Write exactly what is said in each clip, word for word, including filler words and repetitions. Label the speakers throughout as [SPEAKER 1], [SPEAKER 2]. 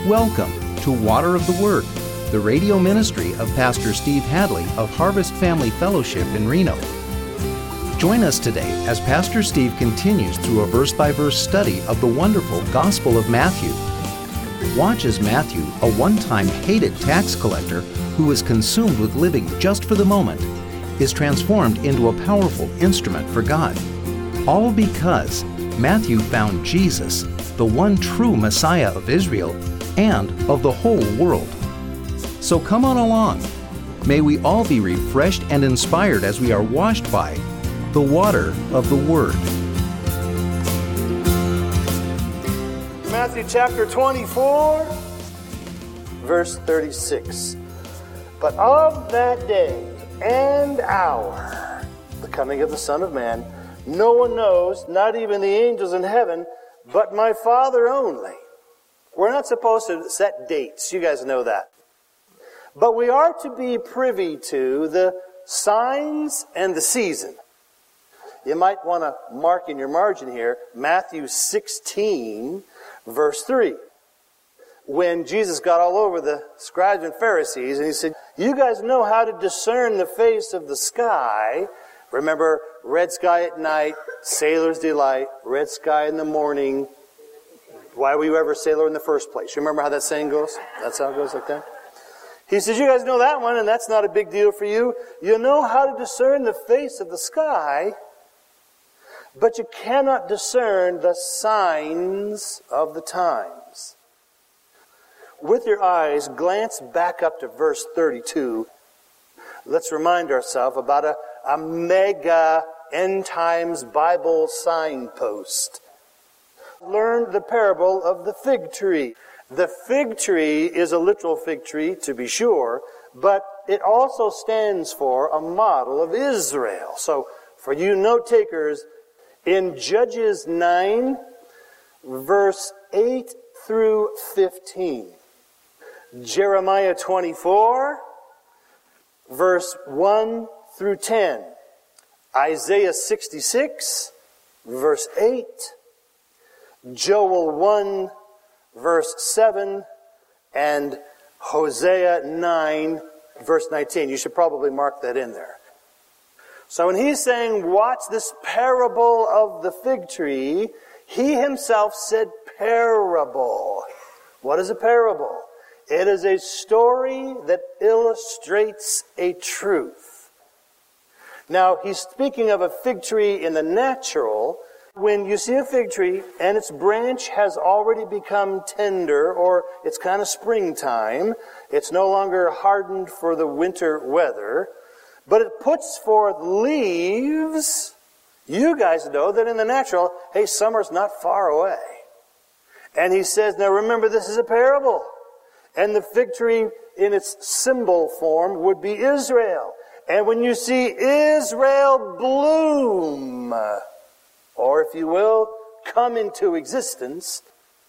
[SPEAKER 1] Welcome to Water of the Word, the radio ministry of Pastor Steve Hadley of Harvest Family Fellowship in Reno. Join us today as Pastor Steve continues through a verse-by-verse study of the wonderful Gospel of Matthew. Watch as Matthew, a one-time hated tax collector who was consumed with living just for the moment, is transformed into a powerful instrument for God. All because Matthew found Jesus, the one true Messiah of Israel and of the whole world. So come on along. May we all be refreshed and inspired as we are washed by the water of the Word.
[SPEAKER 2] Matthew chapter twenty-four, verse thirty-six. But of that day and hour, the coming of the Son of Man, no one knows, not even the angels in heaven, but my Father only. We're not supposed to set dates. You guys know that. But we are to be privy to the signs and the season. You might want to mark in your margin here, Matthew sixteen, verse three. When Jesus got all over the scribes and Pharisees, and he said, you guys know how to discern the face of the sky. Remember, red sky at night, sailor's delight, red sky in the morning. Why were you ever a sailor in the first place? You remember how that saying goes? That's how it goes like that? He says, you guys know that one, and that's not a big deal for you. You know how to discern the face of the sky, but you cannot discern the signs of the times. With your eyes, glance back up to verse thirty-two. Let's remind ourselves about a, a mega end times Bible signpost. Learn the parable of the fig tree. The fig tree is a literal fig tree, to be sure, but it also stands for a model of Israel. So, for you note takers, in Judges nine, verse eight through fifteen, Jeremiah twenty-four, verse one through ten, Isaiah sixty-six, verse eight, Joel one, verse seven, and Hosea nine, verse nineteen. You should probably mark that in there. So when he's saying, watch this parable of the fig tree, he himself said parable. What is a parable? It is a story that illustrates a truth. Now, he's speaking of a fig tree in the natural. When you see a fig tree and its branch has already become tender, or it's kind of springtime, it's no longer hardened for the winter weather, but it puts forth leaves, you guys know that in the natural, hey, summer's not far away. And he says, now remember, this is a parable. And the fig tree in its symbol form would be Israel. And when you see Israel bloom, or if you will, come into existence,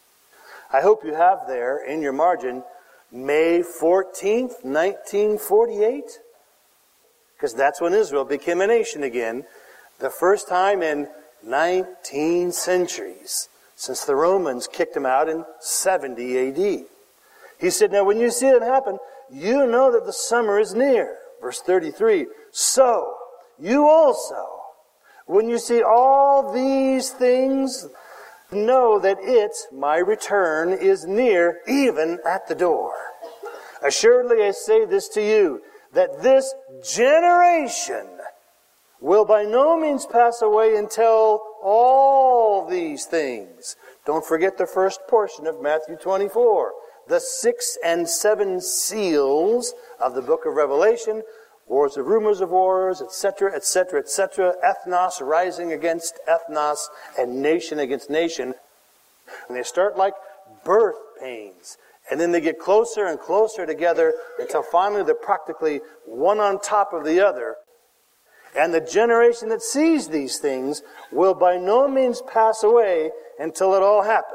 [SPEAKER 2] I hope you have there in your margin May fourteenth, nineteen forty-eight. Because that's when Israel became a nation again, the first time in nineteen centuries, since the Romans kicked them out in seventy A D. He said, now when you see it happen, you know that the summer is near. Verse thirty-three, so you also, when you see all these things, know that it, my return, is near, even at the door. Assuredly I say this to you, that this generation will by no means pass away until all these things. Don't forget the first portion of Matthew twenty-four. The six and seven seals of the book of Revelation, wars of rumors of wars, et cetera, et cetera, et cetera, ethnos rising against ethnos, and nation against nation. And they start like birth pains. And then they get closer and closer together until finally they're practically one on top of the other. And the generation that sees these things will by no means pass away until it all happens.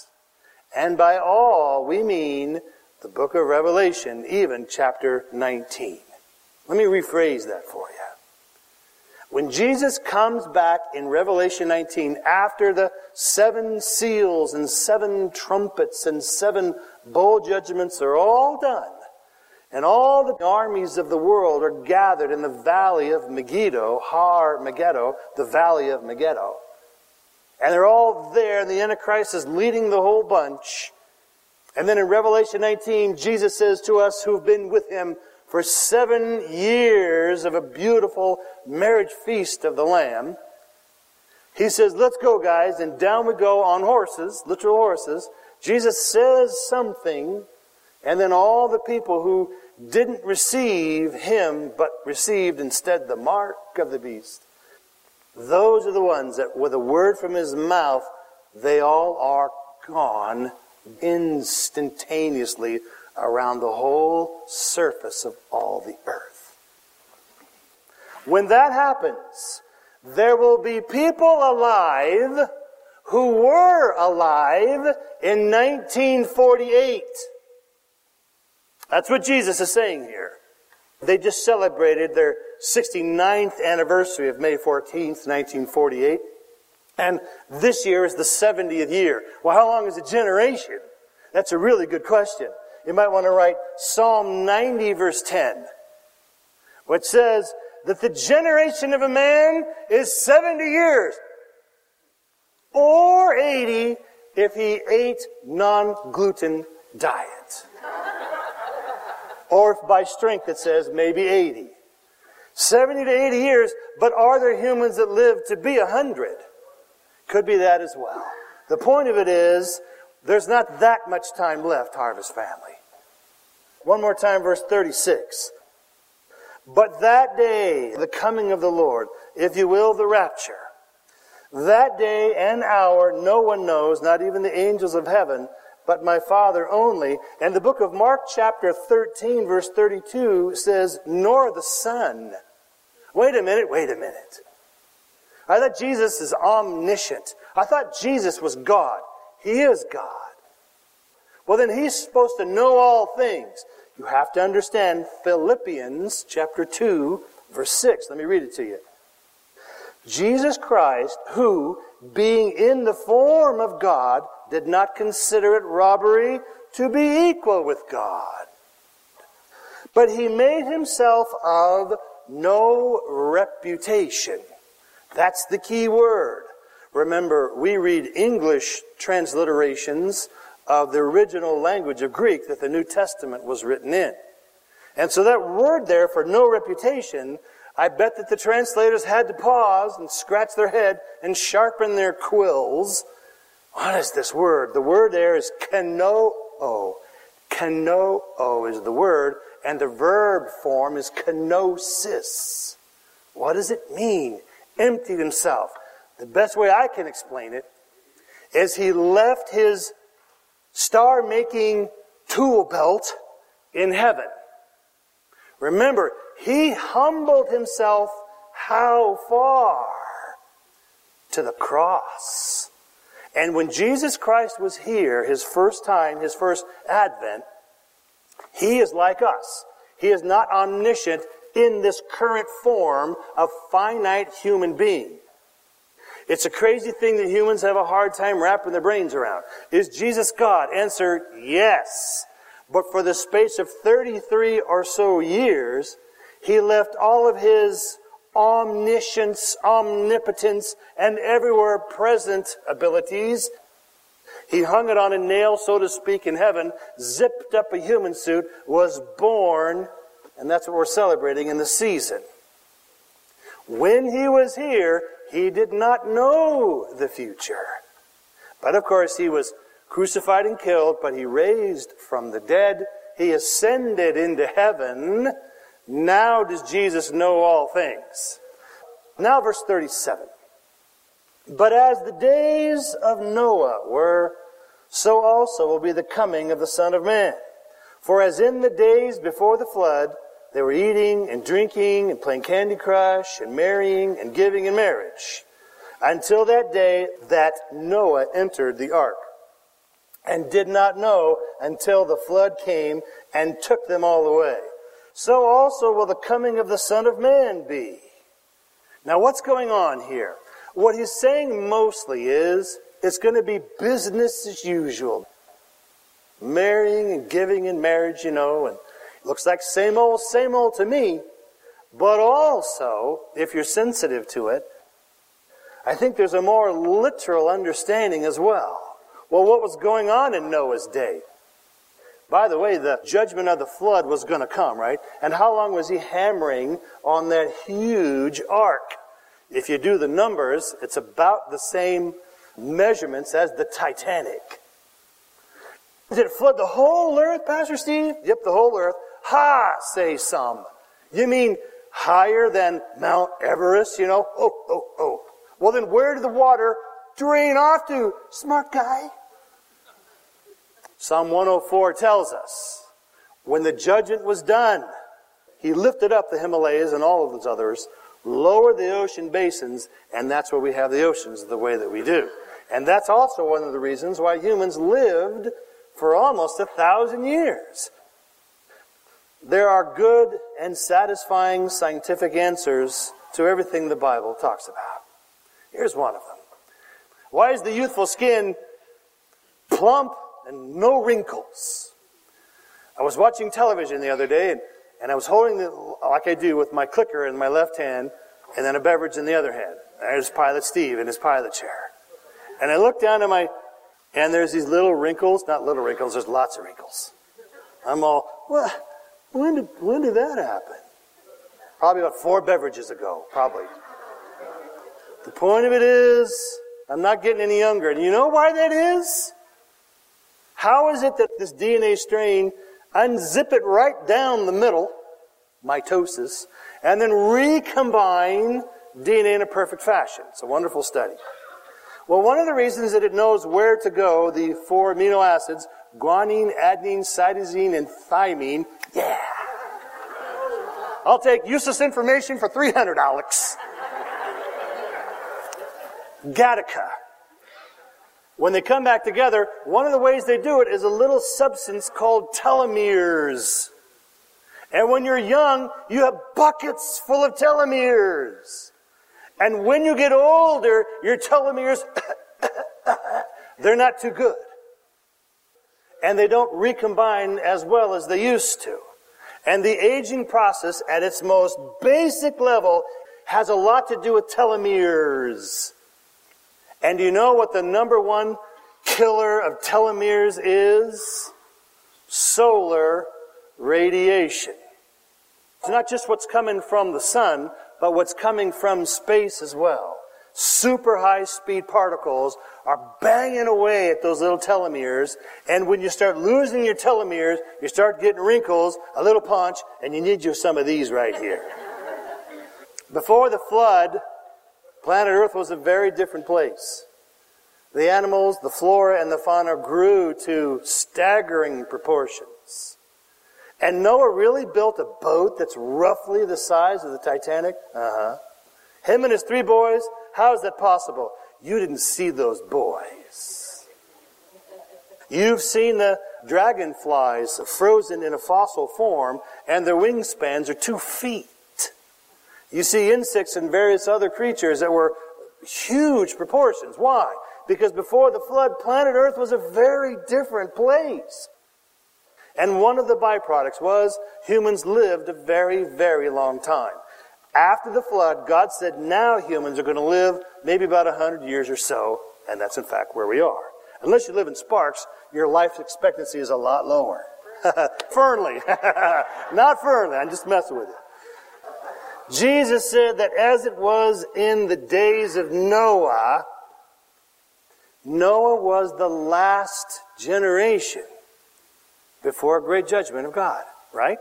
[SPEAKER 2] And by all, we mean the book of Revelation, even chapter nineteen. Let me rephrase that for you. When Jesus comes back in Revelation nineteen, after the seven seals and seven trumpets and seven bowl judgments are all done, and all the armies of the world are gathered in the valley of Megiddo, Har Megiddo, the valley of Megiddo. And they're all there, and the Antichrist is leading the whole bunch. And then in Revelation nineteen, Jesus says to us who've been with him for seven years of a beautiful marriage feast of the Lamb, he says, let's go, guys, and down we go on horses, literal horses. Jesus says something, and then all the people who didn't receive him, but received instead the mark of the beast, those are the ones that with a word from his mouth, they all are gone instantaneously around the whole surface of all the earth. When that happens, there will be people alive who were alive in nineteen forty-eight. That's what Jesus is saying here. They just celebrated their sixty-ninth anniversary of May fourteenth, nineteen forty-eight. And this year is the seventieth year. Well, how long is a generation? That's a really good question. You might want to write Psalm ninety, verse ten, which says that the generation of a man is seventy years, or eighty if he ate non-gluten diet. Or if by strength it says maybe eighty. seventy to eighty years, but are there humans that live to be one hundred? Could be that as well. The point of it is, there's not that much time left, Harvest family. One more time, verse thirty-six. But that day, the coming of the Lord, if you will, the rapture, that day and hour no one knows, not even the angels of heaven, but my Father only. And the book of Mark chapter thirteen, verse thirty-two says, nor the Son. Wait a minute, wait a minute. I thought Jesus is omniscient. I thought Jesus was God. He is God. Well, then he's supposed to know all things. You have to understand Philippians chapter two, verse six. Let me read it to you. Jesus Christ, who, being in the form of God, did not consider it robbery to be equal with God, but he made himself of no reputation. That's the key word. Remember, we read English transliterations of the original language of Greek that the New Testament was written in. And so that word there for no reputation, I bet that the translators had to pause and scratch their head and sharpen their quills. What is this word? The word there is kanoo. Kanoo is the word, and the verb form is kenosis. What does it mean? Emptied himself. The best way I can explain it is he left his star-making tool belt in heaven. Remember, he humbled himself how far? To the cross. And when Jesus Christ was here, his first time, his first advent, he is like us. He is not omniscient in this current form of finite human being. It's a crazy thing that humans have a hard time wrapping their brains around. Is Jesus God? Answer, yes. But for the space of thirty-three or so years, he left all of his omniscience, omnipotence, and everywhere present abilities. He hung it on a nail, so to speak, in heaven, zipped up a human suit, was born, and that's what we're celebrating in the season. When he was here, he did not know the future. But of course, he was crucified and killed, but he raised from the dead. He ascended into heaven. Now does Jesus know all things. Now verse thirty-seven. But as the days of Noah were, so also will be the coming of the Son of Man. For as in the days before the flood, they were eating and drinking and playing Candy Crush and marrying and giving in marriage, until that day that Noah entered the ark, and did not know until the flood came and took them all away. So also will the coming of the Son of Man be. Now, what's going on here? What he's saying mostly is it's going to be business as usual. Marrying and giving in marriage, you know, and looks like same old, same old to me. But also, if you're sensitive to it, I think there's a more literal understanding as well. Well, what was going on in Noah's day? By the way, the judgment of the flood was going to come, right? And how long was he hammering on that huge ark? If you do the numbers, it's about the same measurements as the Titanic. Did it flood the whole earth, Pastor Steve? Yep, the whole earth. Ha, say some. You mean higher than Mount Everest, you know? Oh, oh, oh. Well, then where did the water drain off to, smart guy? Psalm one oh four tells us, when the judgment was done, he lifted up the Himalayas and all of those others, lowered the ocean basins, and that's where we have the oceans the way that we do. And that's also one of the reasons why humans lived for almost a thousand years. There are good and satisfying scientific answers to everything the Bible talks about. Here's one of them. Why is the youthful skin plump and no wrinkles? I was watching television the other day, and, and I was holding, the, like I do, with my clicker in my left hand, and then a beverage in the other hand. There's Pilot Steve in his pilot chair. And I looked down at my, and there's these little wrinkles, not little wrinkles, there's lots of wrinkles. I'm all, well, when did, when did that happen? Probably about four beverages ago, probably. The point of it is, I'm not getting any younger. And you know why that is? How is it that this D N A strain, unzip it right down the middle, mitosis, and then recombine D N A in a perfect fashion? It's a wonderful study. Well, one of the reasons that it knows where to go, the four amino acids, guanine, adenine, cytosine, and thymine, yeah. I'll take useless information for three hundred, Alex. Gattaca. When they come back together, one of the ways they do it is a little substance called telomeres. And when you're young, you have buckets full of telomeres. And when you get older, your telomeres, they're not too good. And they don't recombine as well as they used to. And the aging process at its most basic level has a lot to do with telomeres. And do you know what the number one killer of telomeres is? Solar radiation. It's not just what's coming from the sun, but what's coming from space as well. Super high-speed particles are banging away at those little telomeres, and when you start losing your telomeres, you start getting wrinkles, a little punch, and you need you some of these right here. Before the flood, planet Earth was a very different place. The animals, the flora, and the fauna grew to staggering proportions. And Noah really built a boat that's roughly the size of the Titanic? Uh-huh. Him and his three boys, how is that possible? You didn't see those boys. You've seen the dragonflies frozen in a fossil form, and their wingspans are two feet. You see insects and various other creatures that were huge proportions. Why? Because before the flood, planet Earth was a very different place. And one of the byproducts was humans lived a very, very long time. After the flood, God said now humans are going to live maybe about one hundred years or so, and that's in fact where we are. Unless you live in Sparks, your life expectancy is a lot lower. Fernley. Not Fernley, I'm just messing with you. Jesus said that as it was in the days of Noah, Noah was the last generation before a great judgment of God, right?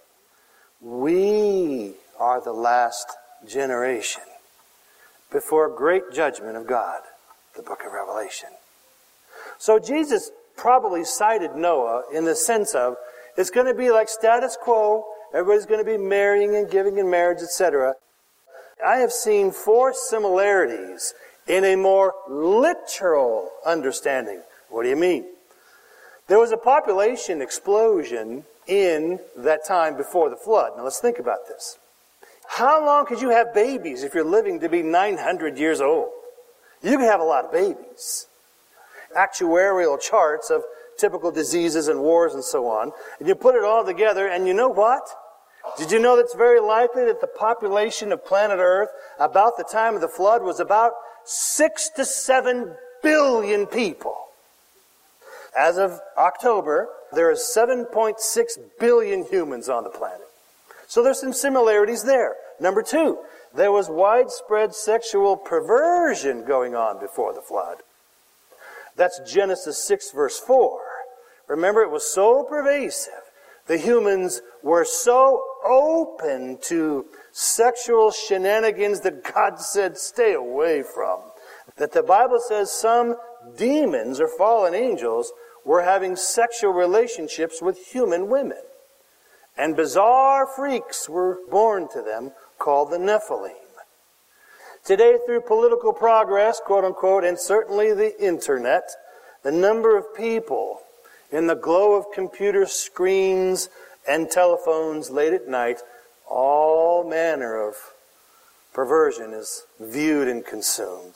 [SPEAKER 2] We are the last generation before a great judgment of God, the book of Revelation. So Jesus probably cited Noah in the sense of, it's going to be like status quo. Everybody's going to be marrying and giving in marriage, et cetera. I have seen four similarities in a more literal understanding. What do you mean? There was a population explosion in that time before the flood. Now let's think about this. How long could you have babies if you're living to be nine hundred years old? You can have a lot of babies. Actuarial charts of typical diseases and wars and so on. And you put it all together, and you know what? Did you know that it's very likely that the population of planet Earth about the time of the flood was about six to seven billion people? As of October, there are seven point six billion humans on the planet. So there's some similarities there. Number two, there was widespread sexual perversion going on before the flood. That's Genesis six, verse four. Remember, it was so pervasive. The humans were so open to sexual shenanigans that God said, stay away from. That the Bible says some demons or fallen angels were having sexual relationships with human women. And bizarre freaks were born to them called the Nephilim. Today, through political progress, quote unquote, and certainly the internet, the number of people in the glow of computer screens and telephones late at night, all manner of perversion is viewed and consumed.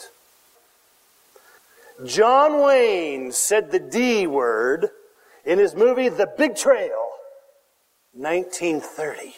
[SPEAKER 2] John Wayne said the D word in his movie The Big Trail, nineteen thirty.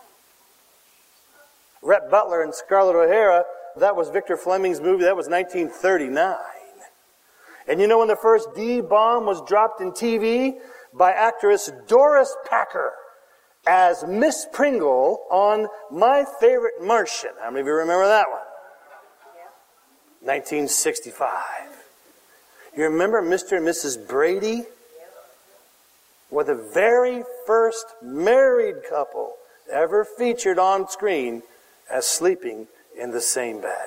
[SPEAKER 2] Rhett Butler and Scarlett O'Hara, that was Victor Fleming's movie, that was nineteen thirty-nine. And you know when the first D-bomb was dropped in T V? By actress Doris Packer as Miss Pringle on My Favorite Martian. How many of you remember that one? Yeah. nineteen sixty-five. You remember Mister and Missus Brady? Yeah. Were the very first married couple ever featured on screen as sleeping in the same bed.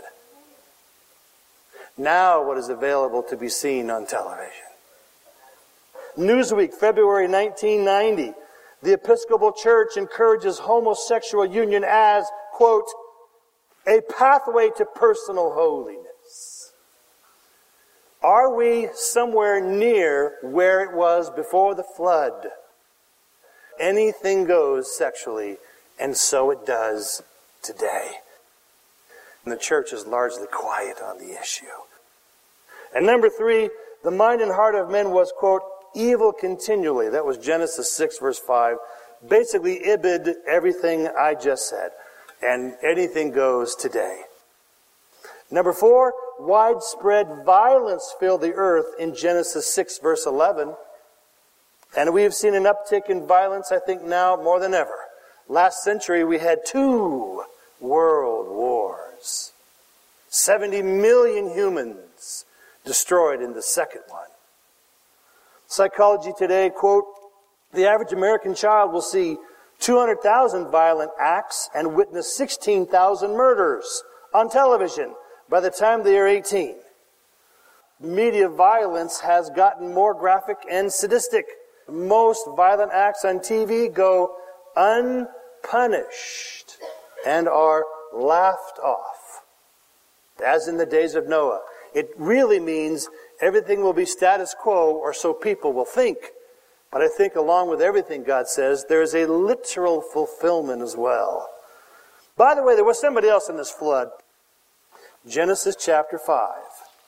[SPEAKER 2] Now what is available to be seen on television? Newsweek, February nineteen ninety. The Episcopal Church encourages homosexual union as, quote, a pathway to personal holiness. Are we somewhere near where it was before the flood? Anything goes sexually, and so it does today. And the church is largely quiet on the issue. And number three, the mind and heart of men was, quote, evil continually. That was Genesis six, verse five. Basically, ibid everything I just said. And anything goes today. Number four, widespread violence filled the earth in Genesis six, verse eleven. And we have seen an uptick in violence, I think, now more than ever. Last century, we had two world wars. seventy million humans destroyed in the second one. Psychology Today, quote, the average American child will see two hundred thousand violent acts and witness sixteen thousand murders on television by the time they are eighteen. Media violence has gotten more graphic and sadistic. Most violent acts on T V go unpunished and are laughed off. As in the days of Noah. It really means everything will be status quo, or so people will think. But I think along with everything God says, there is a literal fulfillment as well. By the way, there was somebody else in this flood. Genesis chapter five.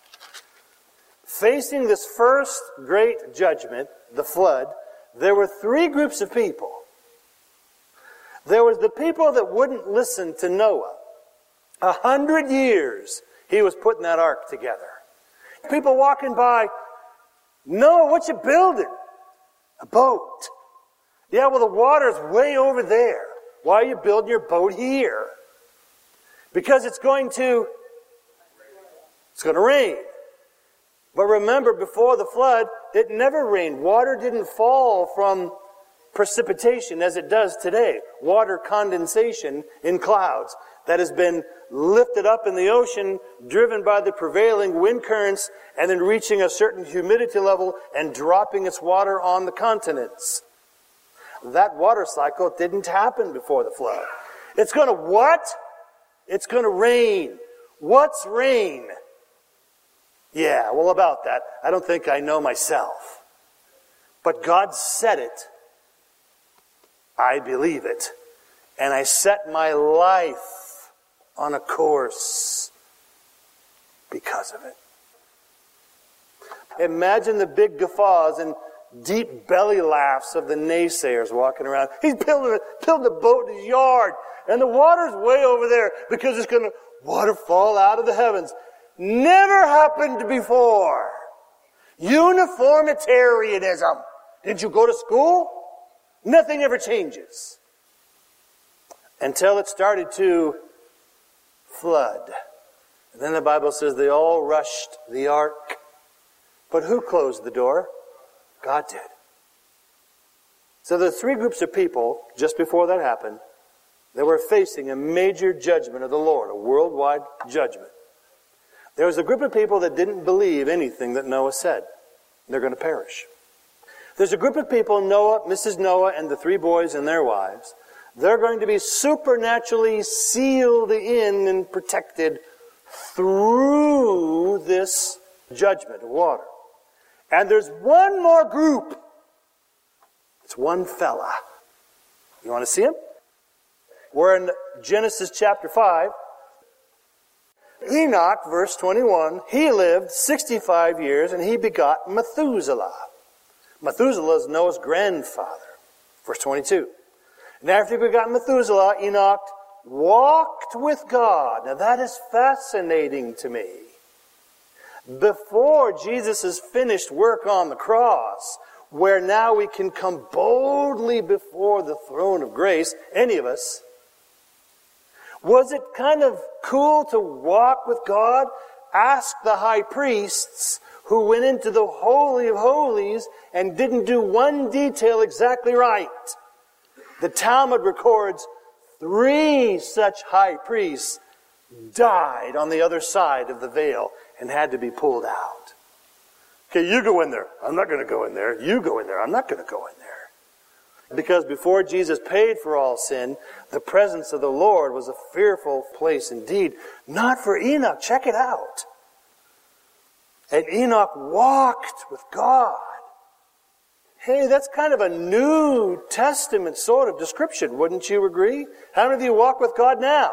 [SPEAKER 2] Facing this first great judgment, the flood, there were three groups of people. There was the people that wouldn't listen to Noah. A hundred years he was putting that ark together. People walking by, Noah, what you building? A boat. Yeah, well, the water's way over there. Why are you building your boat here? Because it's going to, it's going to rain. But remember, before the flood, it never rained. Water didn't fall from precipitation as it does today. Water condensation in clouds that has been lifted up in the ocean, driven by the prevailing wind currents, and then reaching a certain humidity level and dropping its water on the continents. That water cycle didn't happen before the flood. It's going to what? It's going to rain. What's rain? Yeah, well, about that, I don't think I know myself. But God said it. I believe it. and I set my life on a course because of it. Imagine the big guffaws and deep belly laughs of the naysayers walking around. He's building a, building a boat in his yard, and the water's way over there because it's going to water fall out of the heavens. Never happened before. Uniformitarianism. Did you go to school? Nothing ever changes. Until it started to flood. And then the Bible says they all rushed the ark. But who closed the door? God did. So the three groups of people, just before that happened, they were facing a major judgment of the Lord, a worldwide judgment. There was a group of people that didn't believe anything that Noah said. They're going to perish. There's a group of people, Noah, Missus Noah, and the three boys and their wives. They're going to be supernaturally sealed in and protected through this judgment of water. And there's one more group. It's one fella. You want to see him? We're in Genesis chapter five. Enoch, verse twenty-one, he lived sixty-five years and he begot Methuselah. Methuselah is Noah's grandfather. Verse twenty-two. And after he begot Methuselah, Enoch walked with God. Now that is fascinating to me. Before Jesus' finished work on the cross, where now we can come boldly before the throne of grace, any of us, was it kind of cool to walk with God? Ask the high priests who went into the Holy of Holies and didn't do one detail exactly right. The Talmud records three such high priests died on the other side of the veil and had to be pulled out. Okay, you go in there. I'm not going to go in there. You go in there. I'm not going to go in there. Because before Jesus paid for all sin, the presence of the Lord was a fearful place indeed. Not for Enoch. Check it out. And Enoch walked with God. Hey, that's kind of a New Testament sort of description, wouldn't you agree? How many of you walk with God now?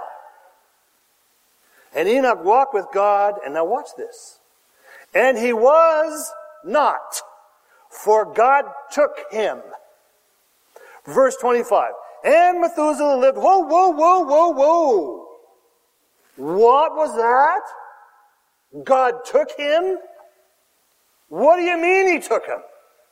[SPEAKER 2] And Enoch walked with God, and now watch this. And he was not, for God took him. Verse twenty-five. And Methuselah lived, whoa, whoa, whoa, whoa, whoa. What was that? God took him? What do you mean he took him?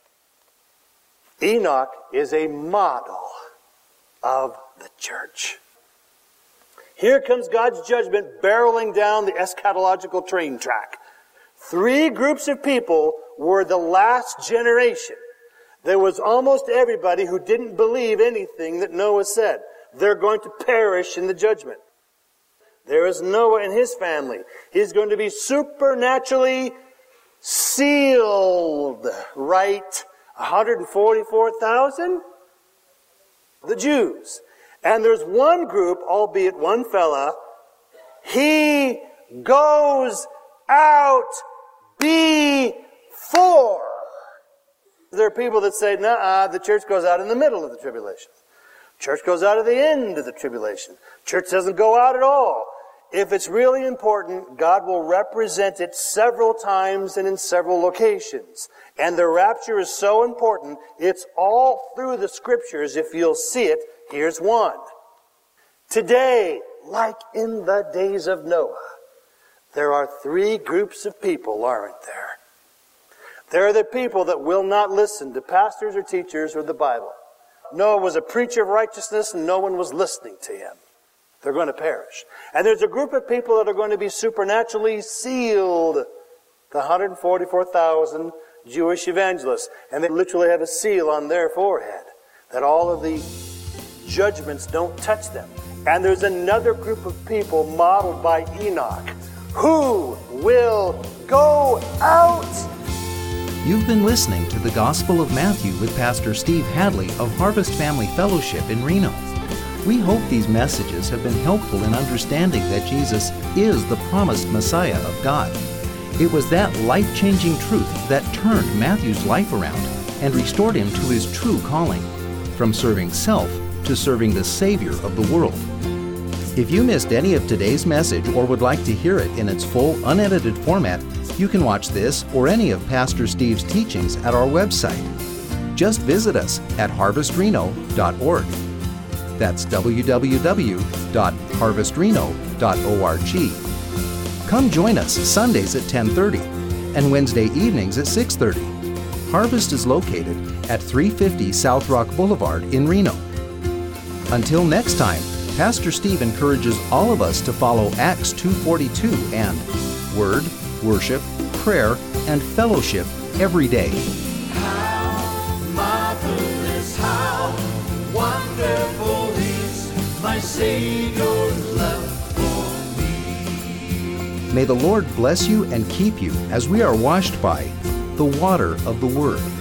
[SPEAKER 2] Enoch is a model of the church. Here comes God's judgment barreling down the eschatological train track. Three groups of people were the last generation. There was almost everybody who didn't believe anything that Noah said. They're going to perish in the judgment. There is Noah and his family. He's going to be supernaturally sealed, right? one hundred forty-four thousand? The Jews. And there's one group, albeit one fella, he goes out before. There are people that say, nah, the church goes out in the middle of the tribulation. Church goes out at the end of the tribulation. Church doesn't go out at all. If it's really important, God will represent it several times and in several locations. And the rapture is so important, it's all through the scriptures. If you'll see it, here's one. Today, like in the days of Noah, there are three groups of people, aren't there? There are the people that will not listen to pastors or teachers or the Bible. Noah was a preacher of righteousness and no one was listening to him. They're going to perish. And there's a group of people that are going to be supernaturally sealed. The one hundred forty-four thousand Jewish evangelists. And they literally have a seal on their forehead that all of the judgments don't touch them. And there's another group of people modeled by Enoch who will go out.
[SPEAKER 1] You've been listening to the Gospel of Matthew with Pastor Steve Hadley of Harvest Family Fellowship in Reno. We hope these messages have been helpful in understanding that Jesus is the promised Messiah of God. It was that life-changing truth that turned Matthew's life around and restored him to his true calling, from serving self to serving the Savior of the world. If you missed any of today's message or would like to hear it in its full, unedited format, you can watch this or any of Pastor Steve's teachings at our website. Just visit us at harvest reno dot org. That's w w w dot harvest reno dot org. Come join us Sundays at ten thirty and Wednesday evenings at six thirty. Harvest is located at three fifty South Rock Boulevard in Reno. Until next time, Pastor Steve encourages all of us to follow Acts two forty-two and Word, Worship, Prayer, and Fellowship every day.
[SPEAKER 3] How marvelous, how wonderful is my Savior's love for me.
[SPEAKER 1] May the Lord bless you and keep you as we are washed by the water of the Word.